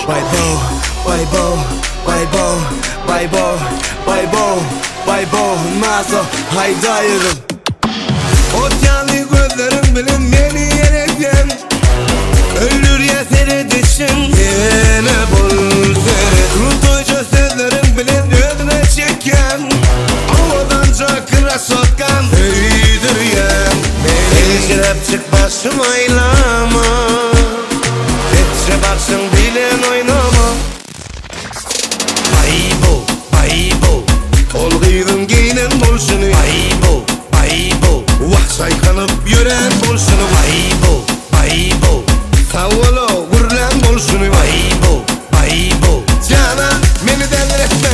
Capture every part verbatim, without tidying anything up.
Baybo, baybo, baybo, baybo, baybo, baybo, maso haydayırım. Ot yanlı gözlerim bilin beni yereken. Ölür ya seyredişin yine bul seni. Rutoyca sözlerim bilin önüne çeken. Havadan çakıra sotkan öyüdür ya. Elişirep çık başım aylama. Etçe baksın bilen oynama. Baybo, baybo, olgıydın giyinen bolşunu. Baybo, baybo, vah saykanıp yören bolşunu. Baybo, baybo, savvalo gurlen bolşunu. Baybo, baybo, cana beni delir etme.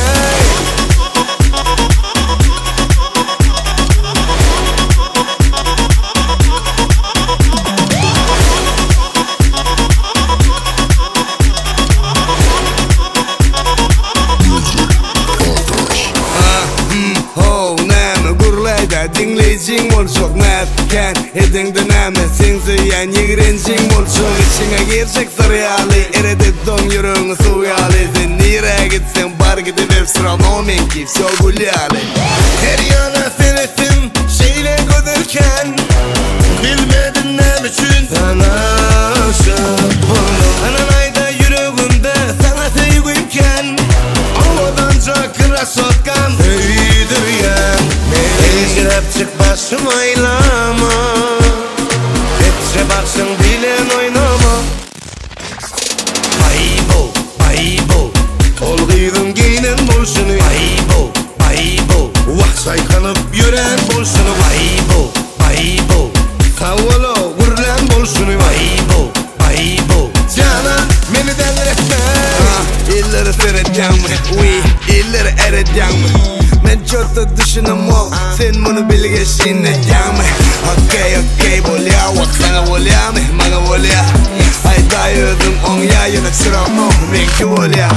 Dinleyicin bolşok näpken edingde näme sen söýän ýigrenjiň bolşok içiňe girsek saryaly erede doň ýüregiňi suýaly sen nire gitsen bar gidip hep sıramam men ki всё gulýaly her ýana senesin şeýle göderken bilmedin näme üçin sana aşyk boldum anaýda ýüregimde sana söýgüýken havadan çakıra sotkan öyüdür ýa. Elişirep çık başım aylama. Etçe baksın bilen oynama. Baybo, baybo, olgıydın giyinen bolşunu. Baybo, baybo, vah saykanıp yören bolşunu. Baybo, baybo, savvalo gurlen bolşunu. Baybo, baybo, cana beni delir etme. İlleri seyredeceğim, uy, illeri eredeceğim. Men çöte düşünemem, sen bunu bilgeşineceğim. Okey okey bolya, vak sana bolya, mehmana bolya. Hayda yürüdüm on ya, yönet sıramam, benki bolya.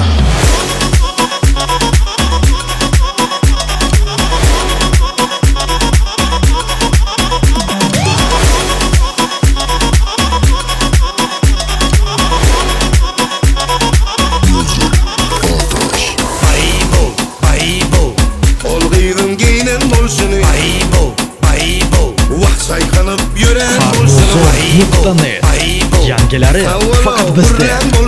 Baybo, baybo, vah saykanıp yören bolşunu. Farmozo nokta net yangileri faqat bizda.